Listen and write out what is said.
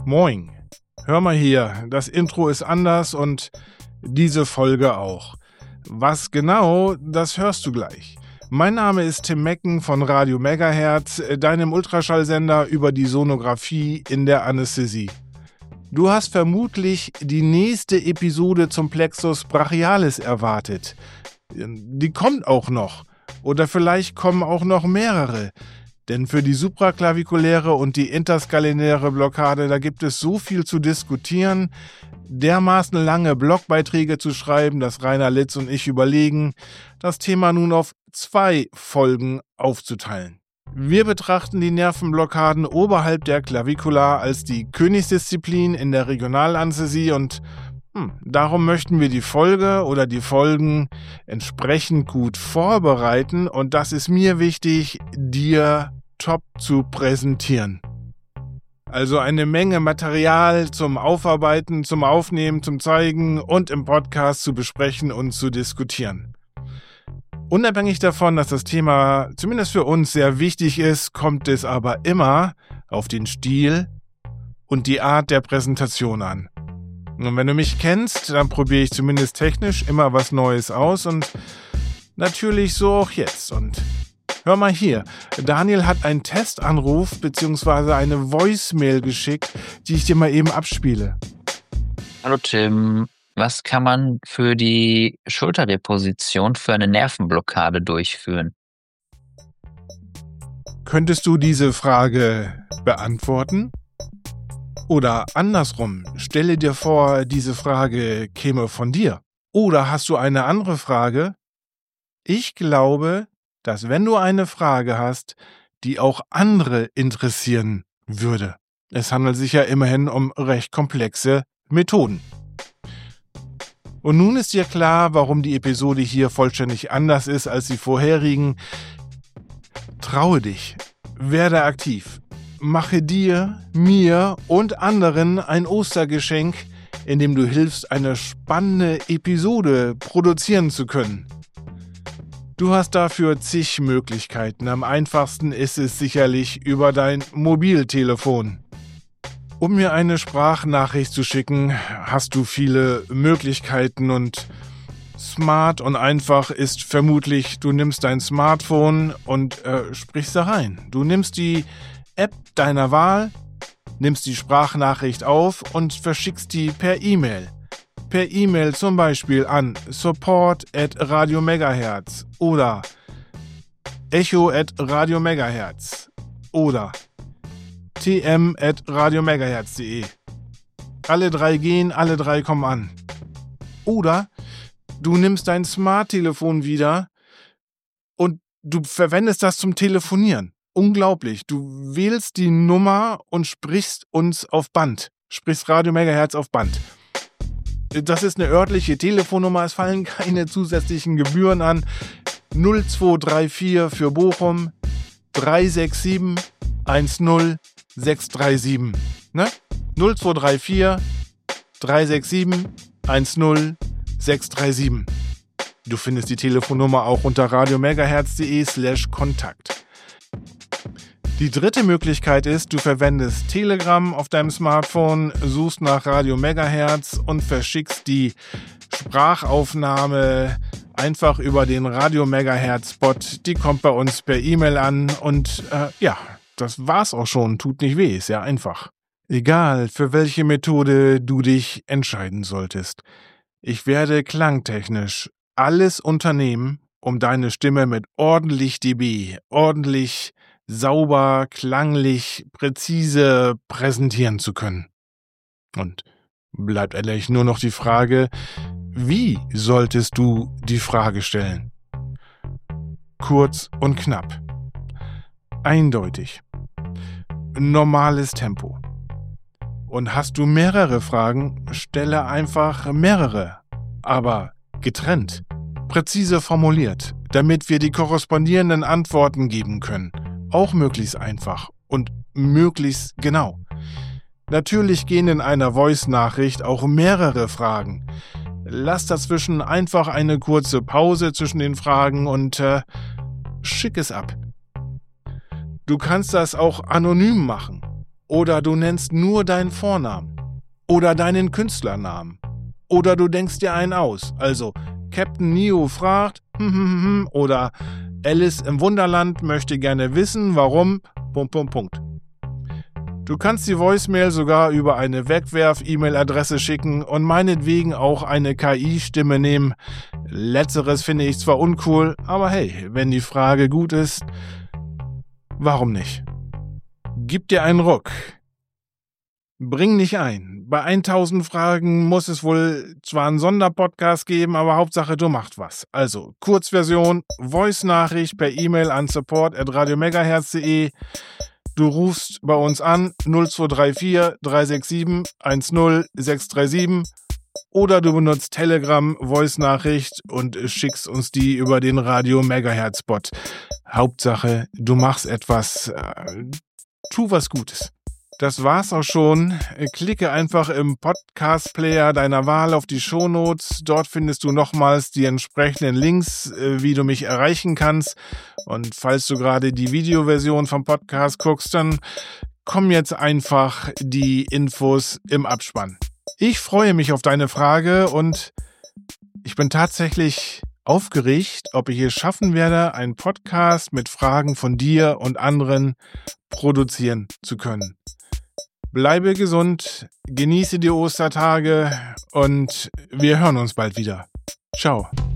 Moin. Hör mal hier, das Intro ist anders und diese Folge auch. Was genau, das hörst du gleich. Mein Name ist Tim Mecken von Radio Megahertz, deinem Ultraschallsender über die Sonographie in der Anästhesie. Du hast vermutlich die nächste Episode zum Plexus brachialis erwartet. Die kommt auch noch. Oder vielleicht kommen auch noch mehrere. Denn für die supraklavikuläre und die interskalenäre Blockade, da gibt es so viel zu diskutieren, dermaßen lange Blogbeiträge zu schreiben, dass Rainer Litz und ich überlegen, das Thema nun auf 2 Folgen aufzuteilen. Wir betrachten die Nervenblockaden oberhalb der Clavicula als die Königsdisziplin in der Regionalanästhesie und darum möchten wir die Folge oder die Folgen entsprechend gut vorbereiten und das ist mir wichtig, dir top zu präsentieren. Also eine Menge Material zum Aufarbeiten, zum Aufnehmen, zum Zeigen und im Podcast zu besprechen und zu diskutieren. Unabhängig davon, dass das Thema zumindest für uns sehr wichtig ist, kommt es aber immer auf den Stil und die Art der Präsentation an. Und wenn du mich kennst, dann probiere ich zumindest technisch immer was Neues aus und natürlich so auch jetzt. Und hör mal hier, Daniel hat einen Testanruf bzw. eine Voicemail geschickt, die ich dir mal eben abspiele. Hallo Tim, was kann man für die Schulterdeposition für eine Nervenblockade durchführen? Könntest du diese Frage beantworten? Oder andersrum, stelle dir vor, diese Frage käme von dir. Oder hast du eine andere Frage? Ich glaube, dass wenn du eine Frage hast, die auch andere interessieren würde. Es handelt sich ja immerhin um recht komplexe Methoden. Und nun ist dir klar, warum die Episode hier vollständig anders ist als die vorherigen. Traue dich, werde aktiv. Mache dir, mir und anderen ein Ostergeschenk, indem du hilfst, eine spannende Episode produzieren zu können. Du hast dafür zig Möglichkeiten. Am einfachsten ist es sicherlich über dein Mobiltelefon. Um mir eine Sprachnachricht zu schicken, hast du viele Möglichkeiten und smart und einfach ist vermutlich, du nimmst dein Smartphone und sprichst da rein. Du nimmst die App deiner Wahl, nimmst die Sprachnachricht auf und verschickst die per E-Mail. Per E-Mail zum Beispiel an support@radiomegahertz oder echo@radiomegahertz oder tm@radiomegahertz.de. Alle 3 gehen, alle 3 kommen an. Oder du nimmst dein Smarttelefon wieder und du verwendest das zum Telefonieren. Unglaublich. Du wählst die Nummer und sprichst uns auf Band. Sprichst Radio Megahertz auf Band. Das ist eine örtliche Telefonnummer. Es fallen keine zusätzlichen Gebühren an. 0234 für Bochum 367 10637. Ne? 0234 367 10637. Du findest die Telefonnummer auch unter radiomegahertz.de/Kontakt. Die dritte Möglichkeit ist, du verwendest Telegram auf deinem Smartphone, suchst nach Radio Megahertz und verschickst die Sprachaufnahme einfach über den Radio Megahertz-Bot. Die kommt bei uns per E-Mail an und das war's auch schon. Tut nicht weh, ist ja einfach. Egal, für welche Methode du dich entscheiden solltest. Ich werde klangtechnisch alles unternehmen, um deine Stimme mit ordentlich dB, ordentlich sauber, klanglich, präzise präsentieren zu können. Und bleibt ehrlich nur noch die Frage, wie solltest du die Frage stellen? Kurz und knapp. Eindeutig. Normales Tempo. Und hast du mehrere Fragen, stelle einfach mehrere, aber getrennt, präzise formuliert, damit wir die korrespondierenden Antworten geben können. Auch möglichst einfach und möglichst genau. Natürlich gehen in einer Voice-Nachricht auch mehrere Fragen. Lass dazwischen einfach eine kurze Pause zwischen den Fragen und schick es ab. Du kannst das auch anonym machen. Oder du nennst nur deinen Vornamen. Oder deinen Künstlernamen. Oder du denkst dir einen aus. Also, Captain Neo fragt, oder Alice im Wunderland möchte gerne wissen, warum, ... Du kannst die Voicemail sogar über eine Wegwerf-E-Mail-Adresse schicken und meinetwegen auch eine KI-Stimme nehmen. Letzteres finde ich zwar uncool, aber hey, wenn die Frage gut ist, warum nicht? Gib dir einen Ruck. Bring nicht ein. Bei 1000 Fragen muss es wohl zwar einen Sonderpodcast geben, aber Hauptsache du machst was. Also, Kurzversion, Voice-Nachricht per E-Mail an support@radiomegahertz.de. Du rufst bei uns an 0234 367 10637 oder du benutzt Telegram Voice-Nachricht und schickst uns die über den Radio Megahertz Bot. Hauptsache, du machst etwas, tu was Gutes. Das war's auch schon. Klicke einfach im Podcast-Player deiner Wahl auf die Shownotes. Dort findest du nochmals die entsprechenden Links, wie du mich erreichen kannst. Und falls du gerade die Videoversion vom Podcast guckst, dann kommen jetzt einfach die Infos im Abspann. Ich freue mich auf deine Frage und ich bin tatsächlich aufgeregt, ob ich es schaffen werde, einen Podcast mit Fragen von dir und anderen produzieren zu können. Bleibe gesund, genieße die Ostertage und wir hören uns bald wieder. Ciao.